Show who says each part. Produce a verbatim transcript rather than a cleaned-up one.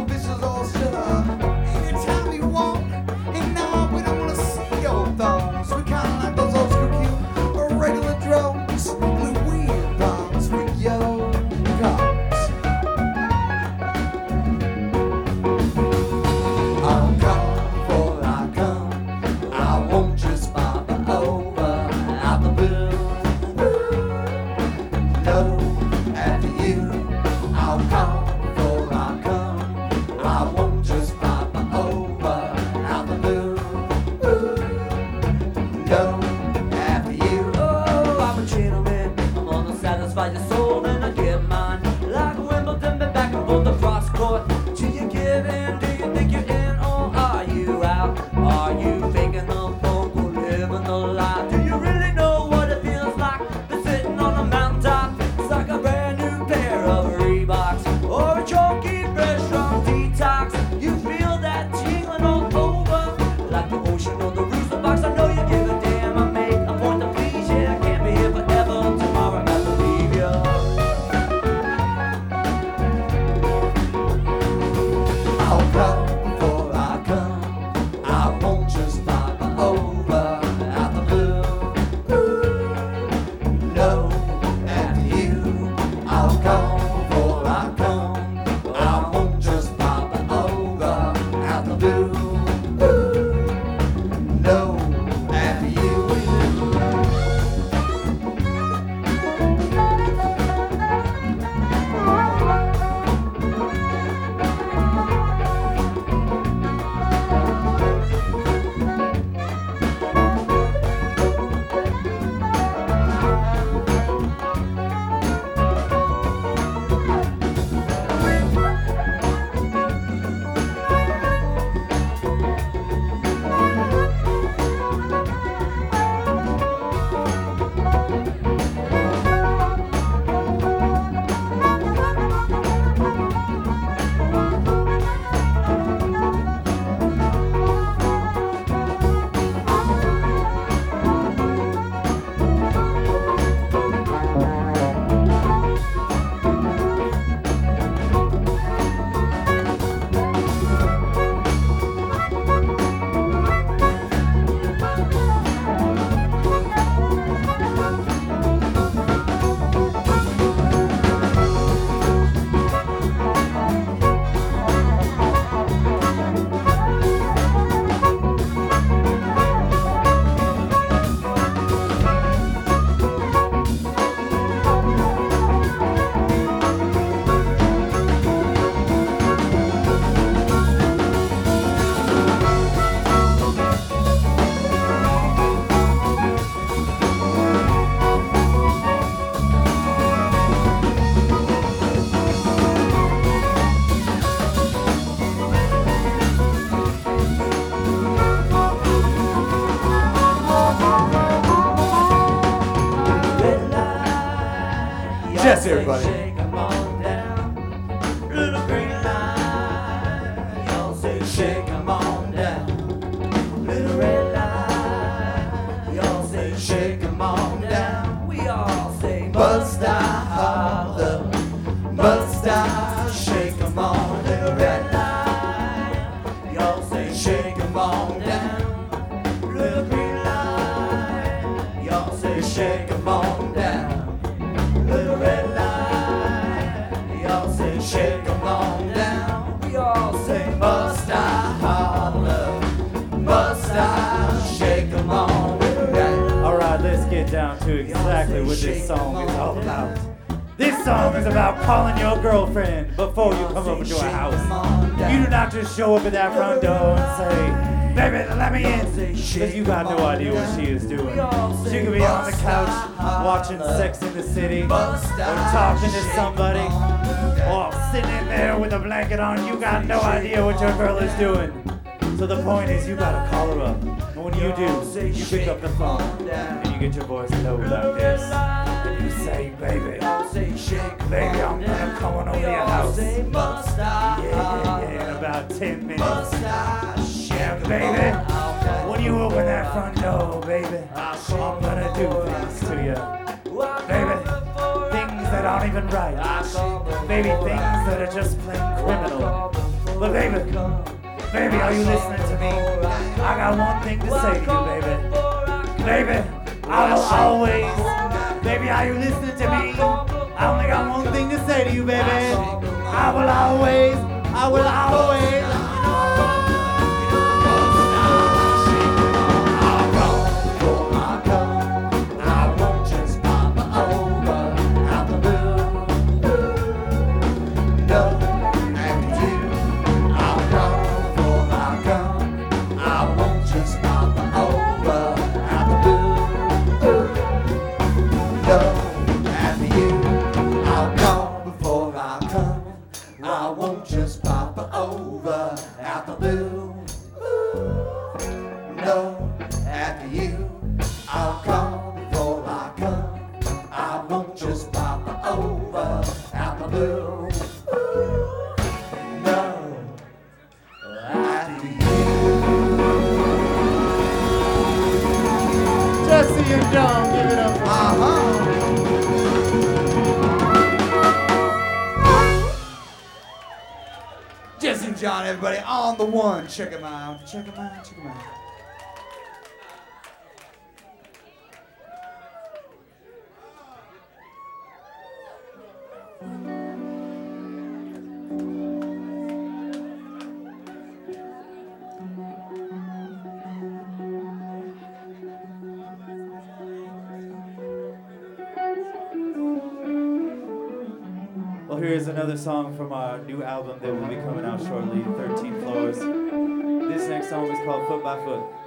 Speaker 1: Yes, everybody.
Speaker 2: Shake 'em on down. Little green light. Y'all say shake 'em on down. Little red light. Y'all say shake 'em on down. We all say must I holler? Must I shake 'em on? Little red light. Y'all say shake 'em on down. Little green light. Y'all say shake 'em on down. Little red light, y'all say shake 'em on down. We all say must I holler, must I shake 'em on.
Speaker 3: Alright, let's get down to exactly what this song is all about. This song is about calling your girlfriend before you come over to her house. You do not just show up at that front door and say, baby, let me in, because you got no idea what she is doing. She could be on the couch watching Sex in the City, or talking to somebody, or sitting in there with a blanket on. You got no idea what your girl is doing. So the point is, you gotta call her up. And when you do, you pick up the phone, and you get your voice low like this. And you say, baby, baby, I'm gonna come on over to your house. Yeah, yeah, yeah, in about ten minutes. Yeah, baby, when you open that front door, baby, I'm gonna do things to you. Baby, things that aren't even right. Baby, things that are just plain criminal. But baby, baby, are you listening to me? I got one thing to say to you, baby. Baby, I will always, baby, are you listening to me? I only got one thing to say to you, baby. I will always, I will always. Jesse and John, give it up. Uh-huh.
Speaker 2: Jesse and John, everybody, on the one. Check them out. Check them out. Check them out.
Speaker 3: Well, here's another song from our new album that will be coming out shortly, thirteen Floors. This next song is called Foot by Foot.